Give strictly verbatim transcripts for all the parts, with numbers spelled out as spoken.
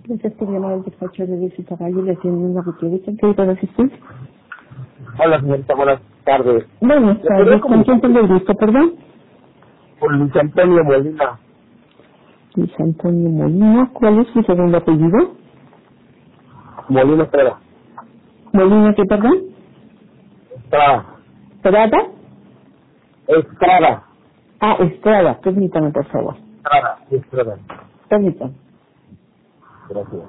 Gracias por llamar al despacho de visita Valle, le atiende una Gutiérrez, ¿en qué le puedo asistir? Hola, señorita, buenas tardes. Buenas tardes, ¿con quién tengo el gusto, perdón? Por Luis Antonio Molina. Luis Antonio Molina, ¿cuál es su segundo apellido? Molina Estrada. Molina, ¿qué perdón? Estrada. ¿Estrada? Estrada. Ah, Estrada, permítame, por favor. Estrada. Estrada. Permítame. Gracias.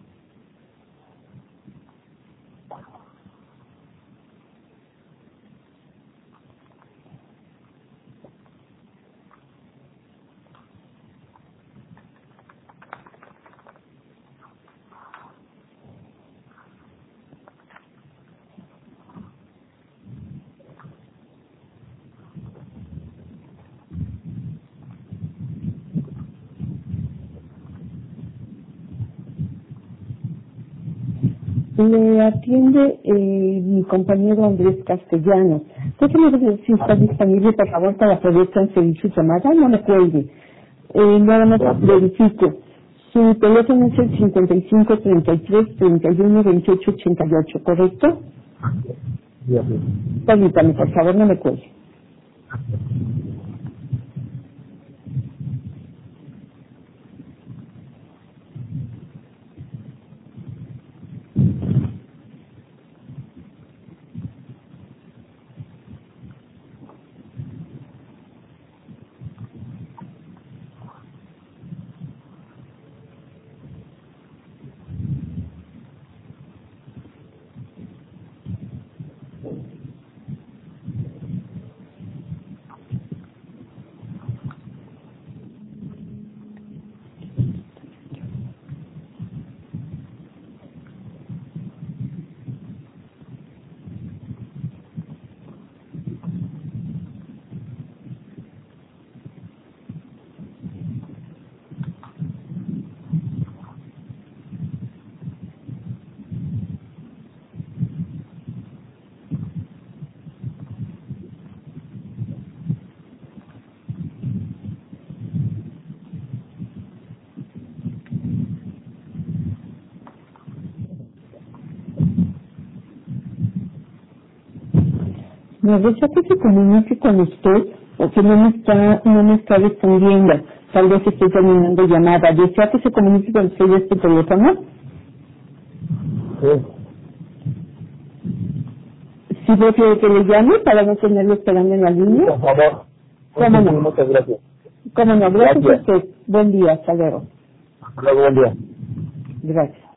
Le atiende eh, mi compañero Andrés Castellanos. Déjeme ver si está disponible, por favor, para poder transferir su llamada. No me cuelgue. Eh, nada más verifico. Su teléfono es el cincuenta y cinco, treinta y tres, treinta y uno, veintiocho, ochenta y ocho, ¿correcto? Gracias. Permítame, por favor, no me cuelgue. Me desea que se comunique con usted o que no me está, no me está respondiendo. Tal vez estoy terminando llamada. ¿Desea que se comunique con usted a este teléfono? Sí. Si prefiere que le llame para no tenerlo esperando en la línea. Por favor. ¿Cómo no? Muchas gracias. ¿Cómo no? Gracias a Gracias. usted. Buen día. Hasta luego. Hasta luego, buen día. Gracias.